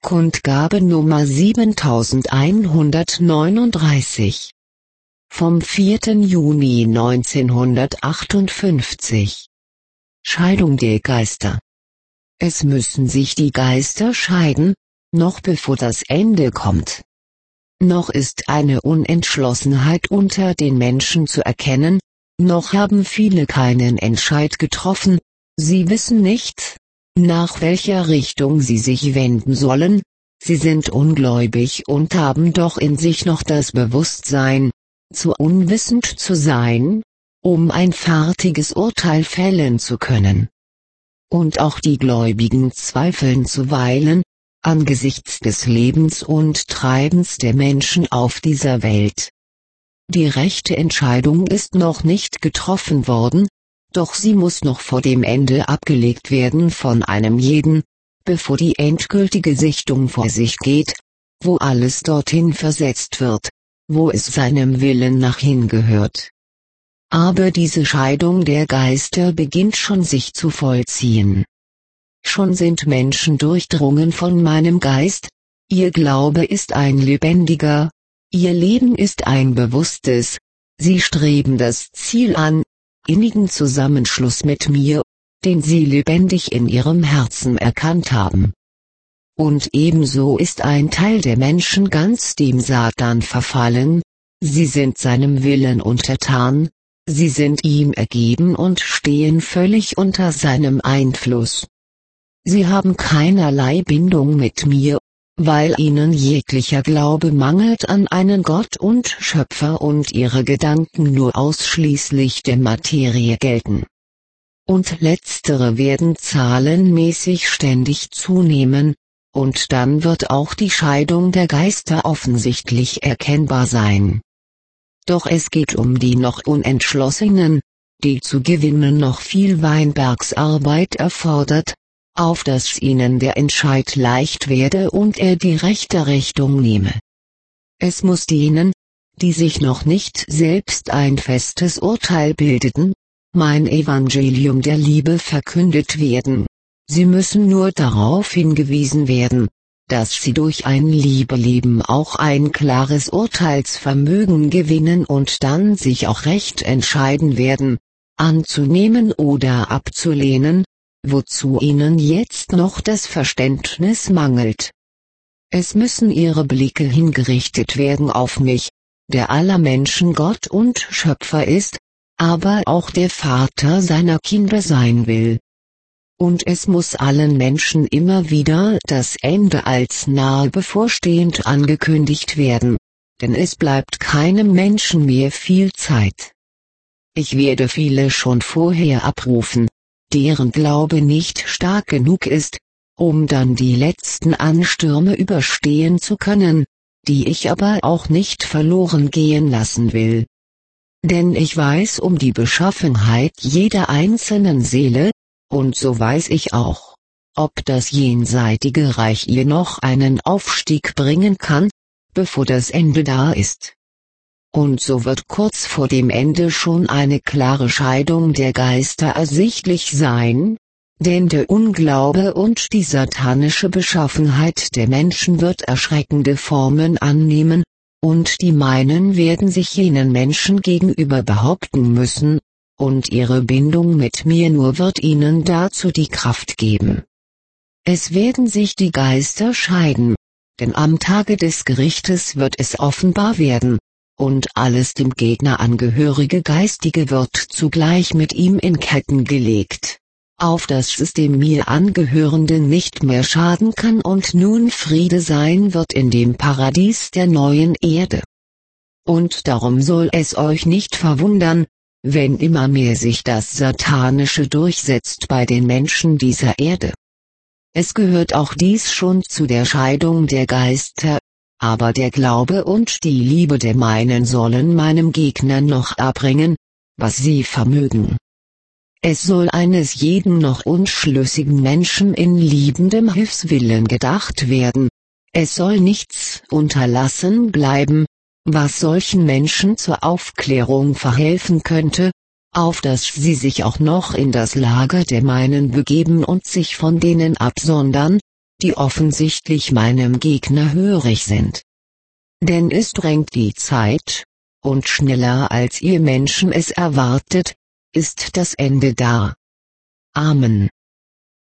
Kundgabe Nummer 7139 vom 4. Juni 1958. Scheidung der Geister. Es müssen sich die Geister scheiden, noch bevor das Ende kommt. Noch ist eine Unentschlossenheit unter den Menschen zu erkennen, noch haben viele keinen Entscheid getroffen, sie wissen nicht, nach welcher Richtung sie sich wenden sollen, sie sind ungläubig und haben doch in sich noch das Bewusstsein, zu unwissend zu sein, um ein fertiges Urteil fällen zu können. Und auch die Gläubigen zweifeln zuweilen, angesichts des Lebens und Treibens der Menschen auf dieser Welt. Die rechte Entscheidung ist noch nicht getroffen worden, doch sie muss noch vor dem Ende abgelegt werden von einem jeden, bevor die endgültige Sichtung vor sich geht, wo alles dorthin versetzt wird, wo es seinem Willen nach hingehört. Aber diese Scheidung der Geister beginnt schon sich zu vollziehen. Schon sind Menschen durchdrungen von meinem Geist, ihr Glaube ist ein lebendiger, ihr Leben ist ein bewusstes, sie streben das Ziel an, innigen Zusammenschluss mit mir, den sie lebendig in ihrem Herzen erkannt haben. Und ebenso ist ein Teil der Menschen ganz dem Satan verfallen, sie sind seinem Willen untertan, sie sind ihm ergeben und stehen völlig unter seinem Einfluss. Sie haben keinerlei Bindung mit mir, weil ihnen jeglicher Glaube mangelt an einen Gott und Schöpfer und ihre Gedanken nur ausschließlich der Materie gelten. Und letztere werden zahlenmäßig ständig zunehmen, und dann wird auch die Scheidung der Geister offensichtlich erkennbar sein. Doch es geht um die noch Unentschlossenen, die zu gewinnen noch viel Weinbergsarbeit erfordert, auf dass ihnen der Entscheid leicht werde und er die rechte Richtung nehme. Es muss denen, die sich noch nicht selbst ein festes Urteil bildeten, mein Evangelium der Liebe verkündet werden. Sie müssen nur darauf hingewiesen werden, dass sie durch ein Liebeleben auch ein klares Urteilsvermögen gewinnen und dann sich auch recht entscheiden werden, anzunehmen oder abzulehnen, wozu ihnen jetzt noch das Verständnis mangelt. Es müssen ihre Blicke hingerichtet werden auf mich, der aller Menschen Gott und Schöpfer ist, aber auch der Vater seiner Kinder sein will. Und es muss allen Menschen immer wieder das Ende als nahe bevorstehend angekündigt werden, denn es bleibt keinem Menschen mehr viel Zeit. Ich werde viele schon vorher abrufen, deren Glaube nicht stark genug ist, um dann die letzten Anstürme überstehen zu können, die ich aber auch nicht verloren gehen lassen will. Denn ich weiß um die Beschaffenheit jeder einzelnen Seele, und so weiß ich auch, ob das jenseitige Reich ihr noch einen Aufstieg bringen kann, bevor das Ende da ist. Und so wird kurz vor dem Ende schon eine klare Scheidung der Geister ersichtlich sein, denn der Unglaube und die satanische Beschaffenheit der Menschen wird erschreckende Formen annehmen, und die meinen werden sich jenen Menschen gegenüber behaupten müssen, und ihre Bindung mit mir nur wird ihnen dazu die Kraft geben. Es werden sich die Geister scheiden, denn am Tage des Gerichtes wird es offenbar werden, und alles dem Gegner angehörige Geistige wird zugleich mit ihm in Ketten gelegt, auf dass es dem mir Angehörenden nicht mehr schaden kann und nun Friede sein wird in dem Paradies der neuen Erde. Und darum soll es euch nicht verwundern, wenn immer mehr sich das Satanische durchsetzt bei den Menschen dieser Erde. Es gehört auch dies schon zu der Scheidung der Geister, aber der Glaube und die Liebe der meinen sollen meinem Gegner noch abbringen, was sie vermögen. Es soll eines jeden noch unschlüssigen Menschen in liebendem Hilfswillen gedacht werden, es soll nichts unterlassen bleiben, was solchen Menschen zur Aufklärung verhelfen könnte, auf dass sie sich auch noch in das Lager der meinen begeben und sich von denen absondern, die offensichtlich meinem Gegner hörig sind. Denn es drängt die Zeit, und schneller als ihr Menschen es erwartet, ist das Ende da. Amen.